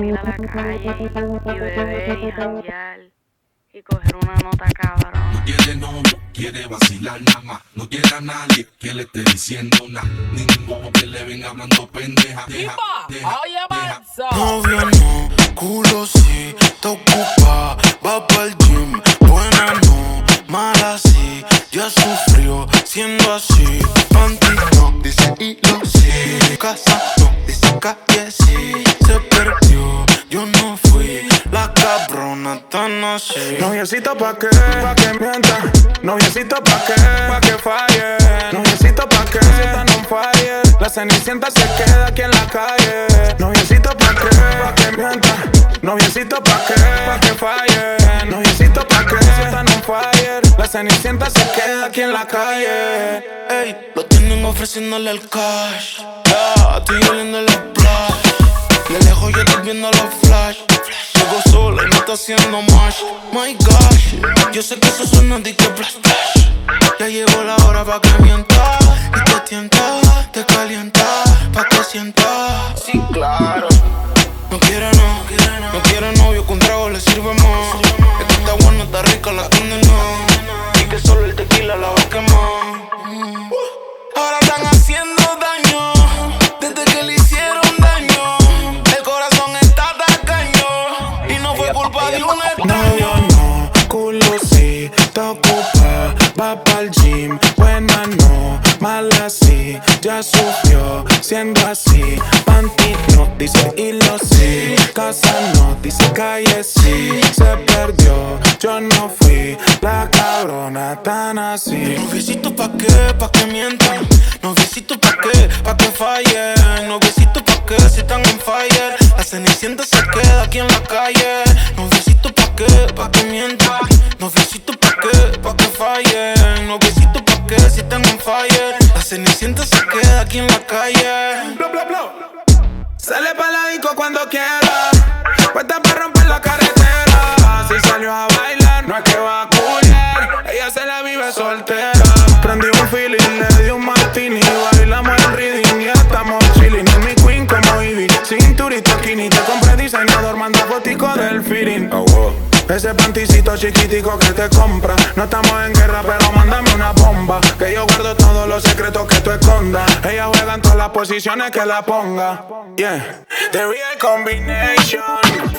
salir a la calle y beber y janguear y coger una nota cabrón. No quiere novio, quiere vacilar nada más. No quiere a nadie que le esté diciendo nada. Ningún bobo que le venga hablando pendeja. Novia no, culo sí, te ocupa, va pa'l gym. Buena no, mala sí, ya sufrió siendo así. Panty no, dice hilo sí. Casa no, dice calle sí. Se perdió, yo no fui la cabrona tan así. Noviecito pa' que mienta. Noviecito pa' que falle. Noviecito pa' que si están on fire. La cenicienta se queda aquí en la calle. Noviecito pa' que mienta. Noviecito pa' que falle. Noviecito pa' que si están on fire. La cenicienta se queda aquí en la calle. Ey, lo tienen ofreciéndole el cash. Ya, estoy oliendo el splash. De lejos yo estoy viendo los flash. Llego sola y me está haciendo mash. My gosh, yo sé que eso suena de que flash flash. Ya llegó la hora pa' que mienta. Y te tienta, te calienta, pa' que sienta. Sí, claro. No quiere novio, con trago le sirve más. Es que está buena, está rica, la condena. Y que solo el tequila la va a quemar. Ahora están haciendo daño, desde que le hicieron daño. El corazón está tacaño, y no fue culpa de un Novio extraño. no, culo sí, te ocupa, va pa'l gym. Buena no, mala sí, ya sufrió siendo así. Panty no, dice hilo sí. Casa no, dice calle sí. Se perdió, yo no fui la cabrona tan así. Noviecito pa' que mientan. Noviecito pa' que fallen. Noviecito pa' que si están on fire. La cenicienta se queda aquí en la calle. Noviecito pa' que mientan. Noviecito pa' que fallen. Noviecito pa' que si están on fire. La cenicienta se queda aquí en la calle. Bla, bla, bla. Sale pa' la disco cuando quiera. Puesta pa' romper la carretera. Si salió a bailar, no es que va a culiar. Ella se la vive soltera. Prendí un feeling, le di un martini. Bailamos el reading y estamos chilling. En mi queen como Ivy. Cinturita skinny, te compré diseñador. Manda fotico del feeling. Oh, wow. Ese panticito chiquitico que te compra. No estamos en guerra, pero mándame una bomba. Que yo guardo todos los secretos que tú escondas. Ella juega en todas las posiciones que la ponga. Yeah, the real combination.